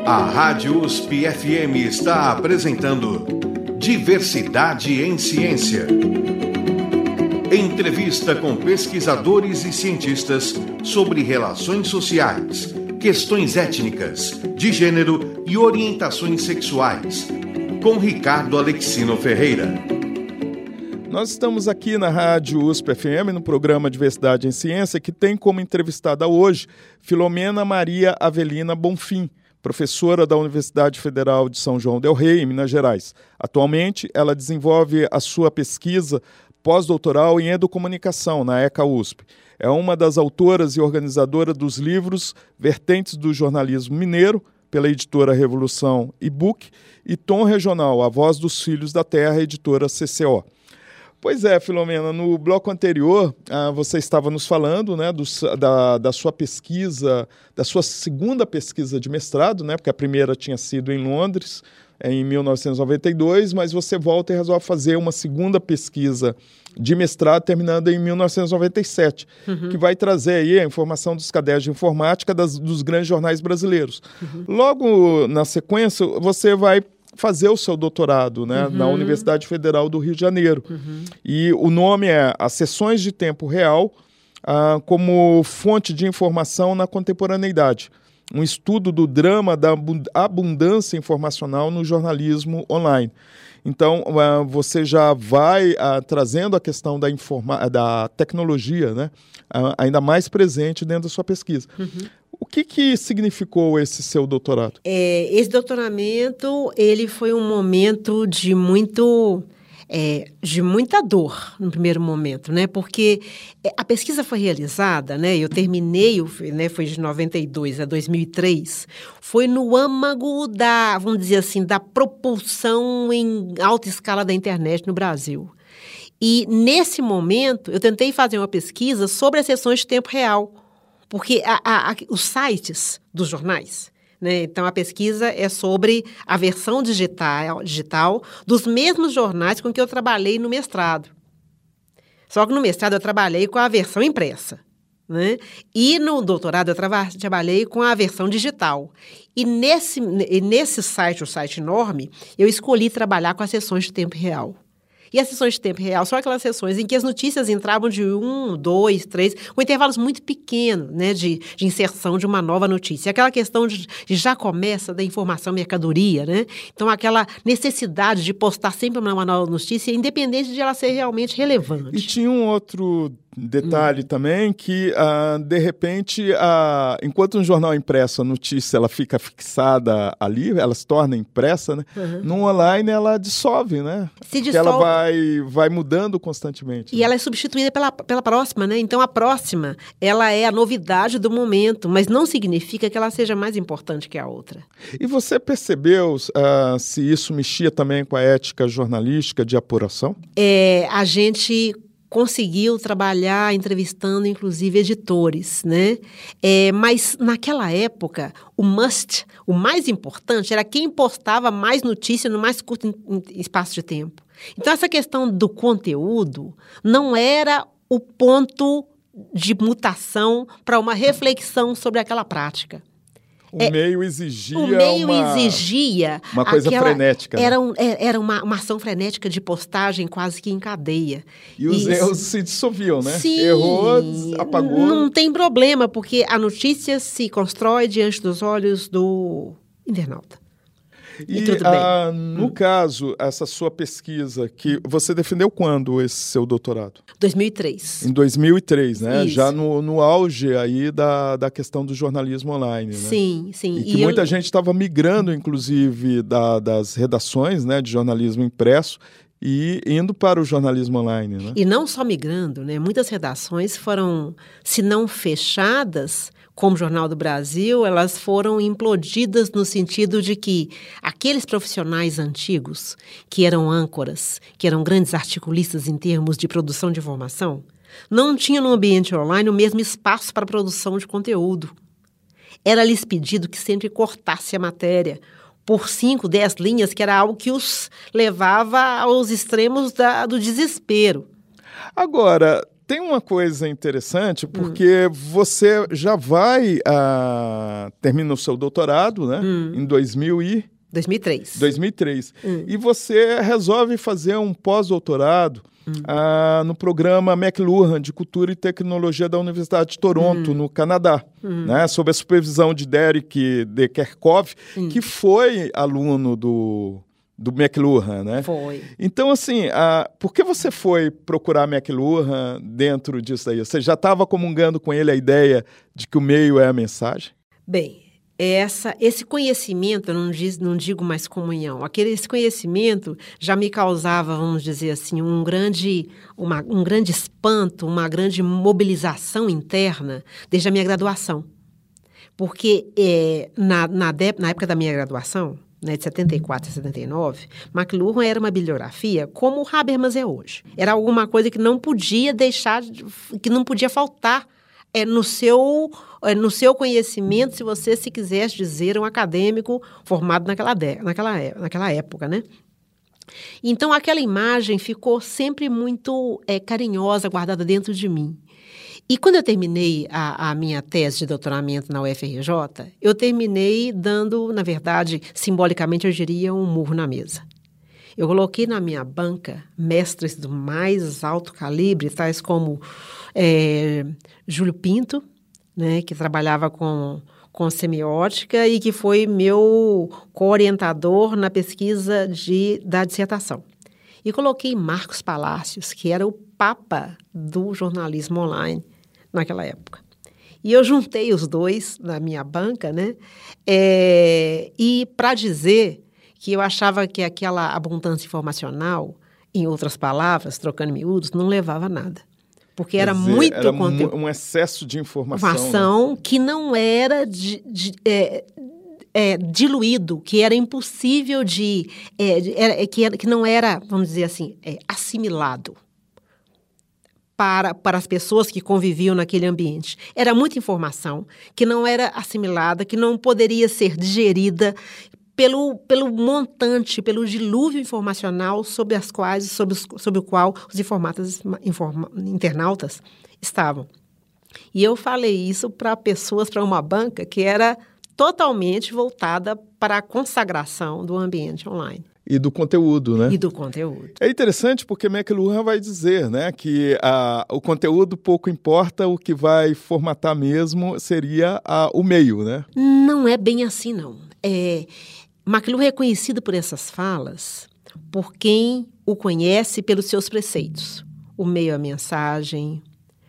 A Rádio USP-FM está apresentando Diversidade em Ciência. Entrevista com pesquisadores e cientistas sobre relações sociais, questões étnicas, de gênero e orientações sexuais, com Ricardo Alexino Ferreira. Nós estamos aqui na Rádio USP-FM, no programa Diversidade em Ciência, que tem como entrevistada hoje Filomena Maria Avelina Bonfim, professora da Universidade Federal de São João del Rei, em Minas Gerais. Atualmente, ela desenvolve a sua pesquisa pós-doutoral em Educomunicação, na ECA USP. É uma das autoras e organizadora dos livros Vertentes do Jornalismo Mineiro, pela editora Revolução e-book, e Tom Regional, A Voz dos Filhos da Terra, editora CCO. Pois é, Filomena, no bloco anterior você estava nos falando, né, da sua pesquisa, da sua segunda pesquisa de mestrado, né, porque a primeira tinha sido em Londres, em 1992, mas você volta e resolve fazer uma segunda pesquisa de mestrado terminando em 1997, que vai trazer aí a informação dos cadernos de informática dos grandes jornais brasileiros. Logo na sequência, você vai fazer o seu doutorado, né, na Universidade Federal do Rio de Janeiro. E o nome é As Sessões de Tempo Real como fonte de informação na contemporaneidade. Um estudo do drama da abundância informacional no jornalismo online. Então, você já vai trazendo a questão da tecnologia, né, ainda mais presente dentro da sua pesquisa. O que significou esse seu doutorado? Esse doutoramento, ele foi um momento de muita dor no primeiro momento, né? Porque a pesquisa foi realizada, né? Eu terminei, né? Foi de 92 a 2003, foi no âmago vamos dizer assim, da propulsão em alta escala da internet no Brasil. E, nesse momento, eu tentei fazer uma pesquisa sobre as sessões de tempo real, porque os sites dos jornais, né? Então, a pesquisa é sobre a versão digital dos mesmos jornais com que eu trabalhei no mestrado. Só que no mestrado eu trabalhei com a versão impressa, né? E no doutorado eu trabalhei com a versão digital. E nesse site, o site enorme, eu escolhi trabalhar com as sessões de tempo real. E as sessões de tempo real são aquelas sessões em que as notícias entravam de 1, 2, 3, com intervalos muito pequenos, né, de inserção de uma nova notícia. Aquela questão de já começa da informação mercadoria, né? Então, aquela necessidade de postar sempre uma nova notícia, independente de ela ser realmente relevante. E tinha um outro detalhe também que, de repente, enquanto um jornal impresso, a notícia ela fica fixada ali, ela se torna impressa, né? No online ela dissolve, né? Se dissolve. Porque ela vai mudando constantemente. E né? ela é substituída pela próxima, né? Então, a próxima, ela é a novidade do momento, mas não significa que ela seja mais importante que a outra. E você percebeu se isso mexia também com a ética jornalística de apuração? A gente conseguiu trabalhar entrevistando, inclusive, editores, né? Mas, naquela época, o mais importante, era quem postava mais notícia no mais curto espaço de tempo. Então, essa questão do conteúdo não era o ponto de mutação para uma reflexão sobre aquela prática. O meio exigia uma coisa frenética. Era uma ação frenética de postagem quase que em cadeia. E os erros se dissolviam, né? Sim, errou, apagou. Não tem problema, porque a notícia se constrói diante dos olhos do internauta. E tudo bem. No caso, essa sua pesquisa, que você defendeu quando esse seu doutorado? 2003. Em 2003, né? Isso. Já no auge aí da questão do jornalismo online, né? Sim, sim. E que muita gente estava migrando, inclusive, das redações, né, de jornalismo impresso e indo para o jornalismo online, né? E não só migrando, né? Muitas redações foram, se não fechadas, como o Jornal do Brasil, elas foram implodidas no sentido de que aqueles profissionais antigos, que eram âncoras, que eram grandes articulistas em termos de produção de informação, não tinham no ambiente online o mesmo espaço para a produção de conteúdo. Era-lhes pedido que sempre cortasse a matéria por 5, 10 linhas, que era algo que os levava aos extremos do desespero. Agora, tem uma coisa interessante, porque você já termina o seu doutorado, né? Em 2003. 2003. E você resolve fazer um pós-doutorado no programa McLuhan de Cultura e Tecnologia da Universidade de Toronto, no Canadá, né? Sob a supervisão de Derek de Kerkhove, que foi aluno do McLuhan, né? Foi. Então, assim, por que você foi procurar McLuhan dentro disso aí? Você já estava comungando com ele a ideia de que o meio é a mensagem? Bem, esse conhecimento, eu não digo mais comunhão, esse conhecimento já me causava, vamos dizer assim, um grande espanto, uma grande mobilização interna desde a minha graduação. Porque na época da minha graduação, né, de 74 a 79, McLuhan era uma bibliografia como o Habermas é hoje. Era alguma coisa que não podia faltar no seu conhecimento, se você se quisesse dizer um acadêmico formado naquela época, né? Então, aquela imagem ficou sempre muito carinhosa, guardada dentro de mim. E quando eu terminei a minha tese de doutoramento na UFRJ, eu terminei dando, na verdade, simbolicamente, eu diria, um murro na mesa. Eu coloquei na minha banca mestres do mais alto calibre, tais como Júlio Pinto, né, que trabalhava com semiótica e que foi meu co-orientador na pesquisa da dissertação. E coloquei Marcos Palacios, que era o papa do jornalismo online naquela época. E eu juntei os dois na minha banca, né? E para dizer que eu achava que aquela abundância informacional, em outras palavras, trocando miúdos, não levava a nada. Porque era muito conteúdo. Um excesso de informação. Informação, né? Que não era diluído, que era impossível que não era, vamos dizer assim, assimilado para as pessoas que conviviam naquele ambiente. Era muita informação que não era assimilada, que não poderia ser digerida pelo montante, pelo dilúvio informacional sobre o qual os internautas estavam. E eu falei isso para uma banca que era totalmente voltada para a consagração do ambiente online. E do conteúdo, né? E do conteúdo. É interessante porque McLuhan vai dizer, né, que o conteúdo pouco importa, o que vai formatar mesmo seria o meio, né? Não é bem assim, não. McLuhan é conhecido por essas falas por quem o conhece pelos seus preceitos. O meio é a mensagem,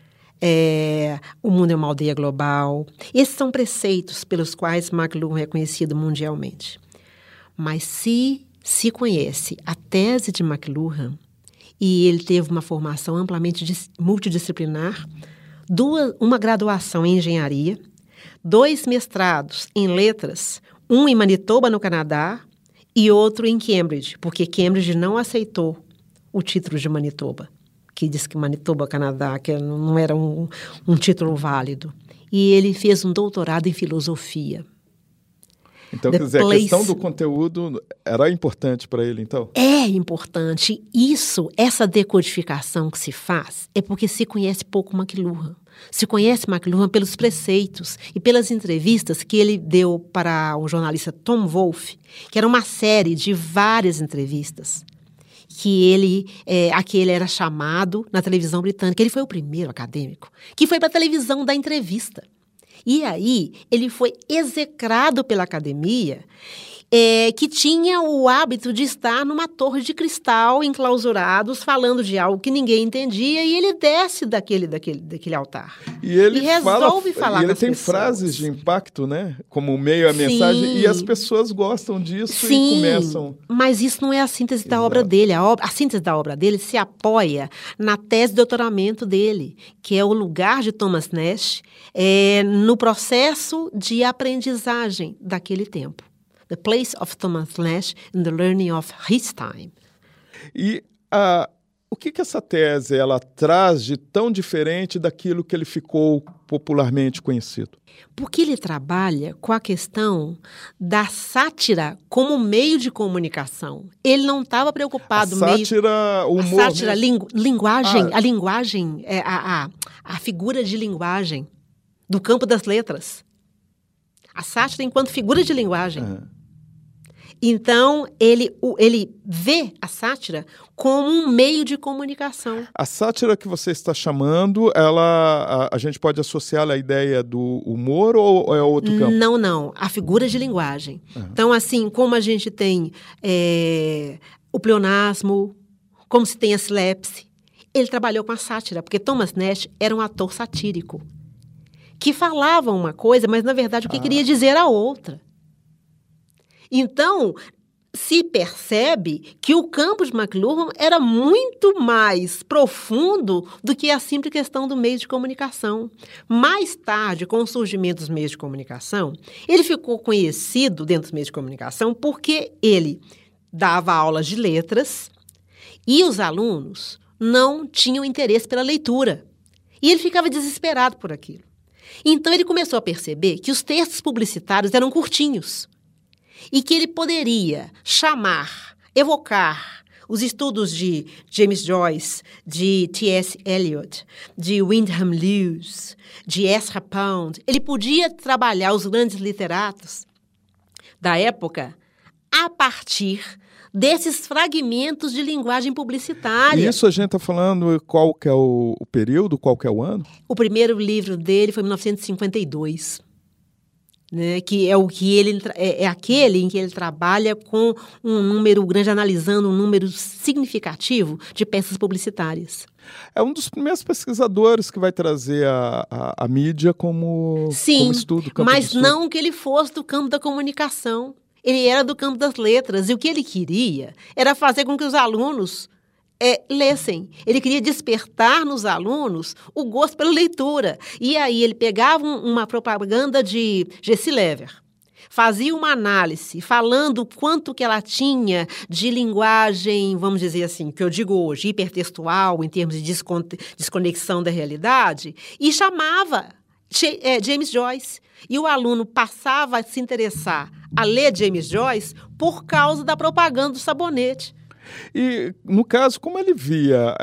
o mundo é uma aldeia global. Esses são preceitos pelos quais McLuhan é conhecido mundialmente. Mas se conhece a tese de McLuhan, e ele teve uma formação amplamente multidisciplinar, uma graduação em engenharia, 2 mestrados em letras, um em Manitoba, no Canadá, e outro em Cambridge, porque Cambridge não aceitou o título de Manitoba, que diz que Manitoba, Canadá, que não era um título válido. E ele fez um doutorado em filosofia. Então, quer dizer, a questão do conteúdo era importante para ele, então? É importante. Essa decodificação que se faz é porque se conhece pouco McLuhan. Se conhece McLuhan pelos preceitos e pelas entrevistas que ele deu para o jornalista Tom Wolfe, que era uma série de várias entrevistas a que ele era chamado na televisão britânica. Ele foi o primeiro acadêmico que foi para a televisão dar entrevista. E aí, ele foi execrado pela academia, que tinha o hábito de estar numa torre de cristal, enclausurados, falando de algo que ninguém entendia, e ele desce daquele altar. E ele resolve falar com ele as tem pessoas. Frases de impacto, né? Como o meio a mensagem, e as pessoas gostam disso e começam... Mas isso não é a síntese da obra dele. A síntese da obra dele se apoia na tese de doutoramento dele, que é o lugar de Thomas Nash no processo de aprendizagem daquele tempo. The place of Thomas Nash in the learning of his time. E O que essa tese ela traz de tão diferente daquilo que ele ficou popularmente conhecido? Porque ele trabalha com a questão da sátira como meio de comunicação. Ele não estava preocupado... Sátira, o humor... A sátira, linguagem, a linguagem, a figura de linguagem do campo das letras. A sátira enquanto figura de linguagem. Então, ele vê a sátira como um meio de comunicação. A sátira que você está chamando, a gente pode associá-la à ideia do humor ou é outro campo? Não. A figura de linguagem. Então, assim, como a gente tem o pleonasmo, como se tem a silepse, ele trabalhou com a sátira, porque Thomas Nast era um ator satírico, que falava uma coisa, mas, na verdade, o que queria dizer era outra. Então, se percebe que o campo de McLuhan era muito mais profundo do que a simples questão do meio de comunicação. Mais tarde, com o surgimento dos meios de comunicação, ele ficou conhecido dentro dos meios de comunicação porque ele dava aulas de letras e os alunos não tinham interesse pela leitura. E ele ficava desesperado por aquilo. Então, ele começou a perceber que os textos publicitários eram curtinhos. E que ele poderia evocar os estudos de James Joyce, de T.S. Eliot, de Wyndham Lewis, de Ezra Pound. Ele podia trabalhar os grandes literatos da época a partir desses fragmentos de linguagem publicitária. Isso a gente está falando qual que é o período, qual que é o ano? O primeiro livro dele foi em 1952. Né, que é o que é aquele em que ele trabalha com um número grande, analisando um número significativo de peças publicitárias. É um dos primeiros pesquisadores que vai trazer a mídia como estudo. Mas não que ele fosse do campo da comunicação. Ele era do campo das letras. E o que ele queria era fazer com que os alunos lessem. Ele queria despertar nos alunos o gosto pela leitura. E aí ele pegava uma propaganda de Jessie Lever, fazia uma análise falando quanto que ela tinha de linguagem, vamos dizer assim, que eu digo hoje, hipertextual, em termos de desconexão da realidade, e chamava James Joyce. E o aluno passava a se interessar a ler James Joyce por causa da propaganda do sabonete. E, no caso, como ele via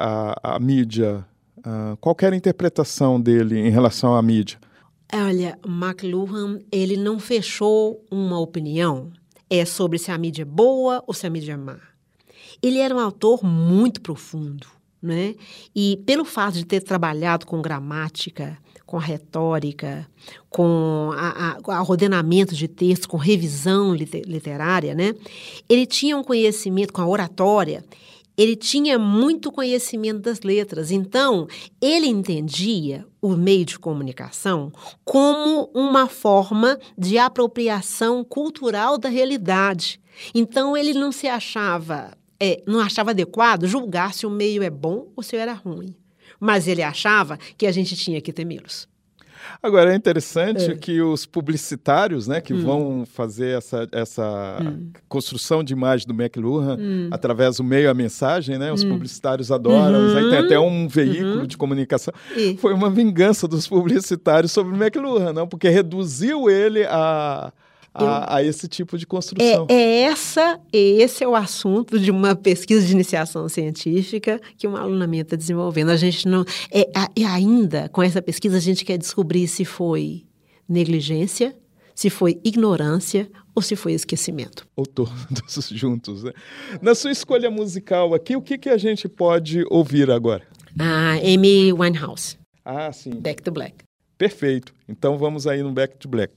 a mídia? Qual era a interpretação dele em relação à mídia? Olha, McLuhan, ele não fechou uma opinião sobre se a mídia é boa ou se a mídia é má. Ele era um autor muito profundo, né? E pelo fato de ter trabalhado com gramática, com a retórica, com o ordenamento de textos, com revisão literária, né? Ele tinha um conhecimento com a oratória, ele tinha muito conhecimento das letras. Então, ele entendia o meio de comunicação como uma forma de apropriação cultural da realidade. Então, ele não se achava, não achava adequado julgar se o meio é bom ou se era ruim. Mas ele achava que a gente tinha que temê-los. Agora, é interessante que os publicitários, né, que vão fazer essa construção de imagem do McLuhan através do meio, a mensagem, né, os publicitários adoram, aí tem até um veículo de comunicação. Foi uma vingança dos publicitários sobre o McLuhan, não? Porque reduziu ele a esse tipo de construção. Esse é o assunto de uma pesquisa de iniciação científica que um alunamento está desenvolvendo. A gente não... ainda, com essa pesquisa, a gente quer descobrir se foi negligência, se foi ignorância ou se foi esquecimento. Ou todos juntos, né? Na sua escolha musical aqui, o que a gente pode ouvir agora? Amy Winehouse. Sim. Back to Black. Perfeito. Então vamos aí no Back to Black.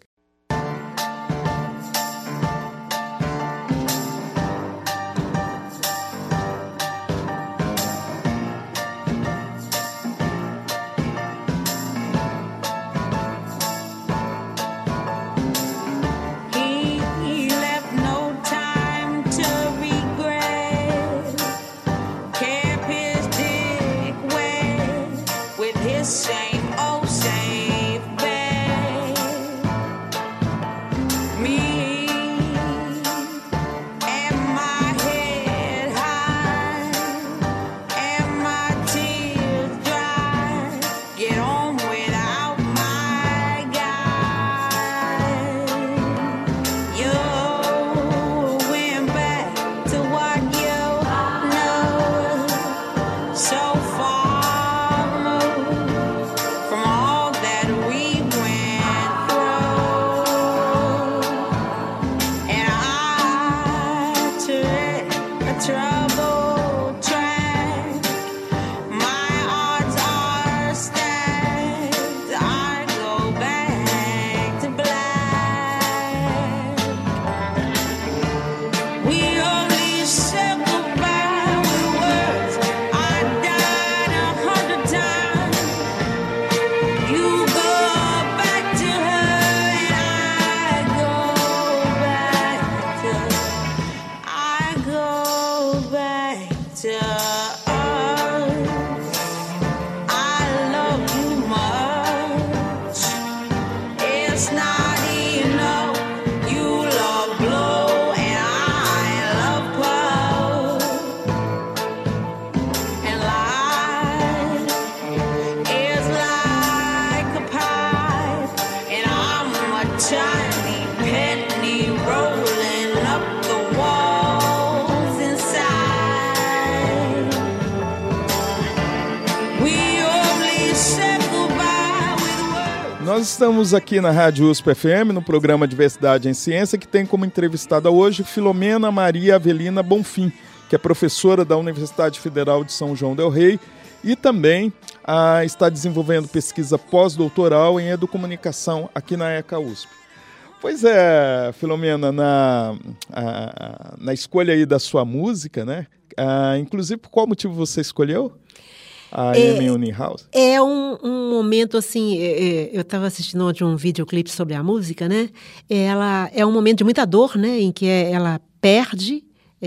Nós estamos aqui na Rádio USP-FM, no programa Diversidade em Ciência, que tem como entrevistada hoje Filomena Maria Avelina Bonfim, que é professora da Universidade Federal de São João del Rei e também está desenvolvendo pesquisa pós-doutoral em educomunicação aqui na ECA USP. Pois é, Filomena, na escolha aí da sua música, né? Inclusive, por qual motivo você escolheu a Amy Winehouse? É um momento assim, eu estava assistindo ontem um videoclipe sobre a música, né? Ela é um momento de muita dor, né? Em que ela perde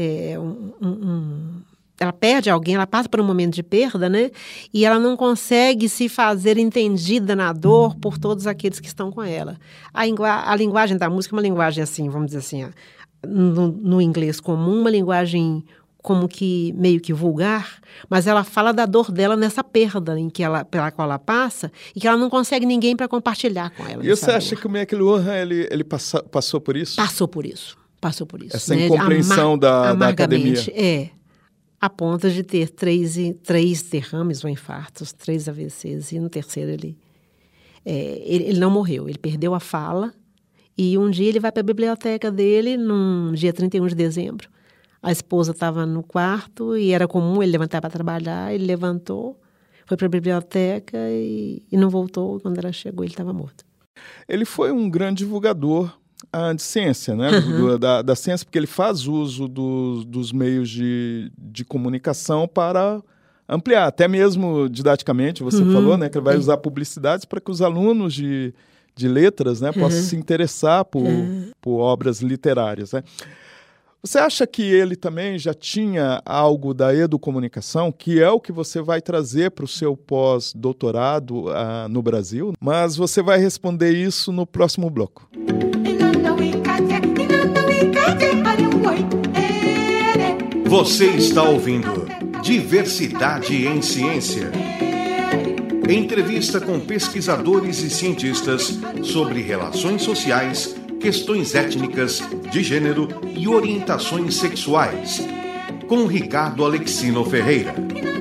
ela perde alguém, ela passa por um momento de perda, né? E ela não consegue se fazer entendida na dor por todos aqueles que estão com ela. A linguagem da música é uma linguagem assim, vamos dizer assim, no inglês comum, uma linguagem como que meio que vulgar, mas ela fala da dor dela nessa perda pela qual ela passa e que ela não consegue ninguém para compartilhar com ela. E você acha que o McLuhan, ele passou por isso? Passou por isso. Essa incompreensão da academia. A ponto de ter três derrames ou infartos, 3 AVCs, e no terceiro ele não morreu, ele perdeu a fala, e um dia ele vai para a biblioteca dele, num dia 31 de dezembro. A esposa estava no quarto e era comum ele levantar para trabalhar, ele levantou, foi para a biblioteca e não voltou. Quando ela chegou, ele estava morto. Ele foi um grande divulgador de ciência, né? Da ciência, porque ele faz uso dos meios de comunicação para ampliar, até mesmo didaticamente, você falou, né? Que ele vai usar publicidades para que os alunos de letras, né, possam se interessar por obras literárias, né? Você acha que ele também já tinha algo da educomunicação, que é o que você vai trazer para o seu pós-doutorado no Brasil? Mas você vai responder isso no próximo bloco. Você está ouvindo Diversidade em Ciência. Entrevista com pesquisadores e cientistas sobre relações sociais, questões étnicas, de gênero e orientações sexuais. Com Ricardo Alexino Ferreira.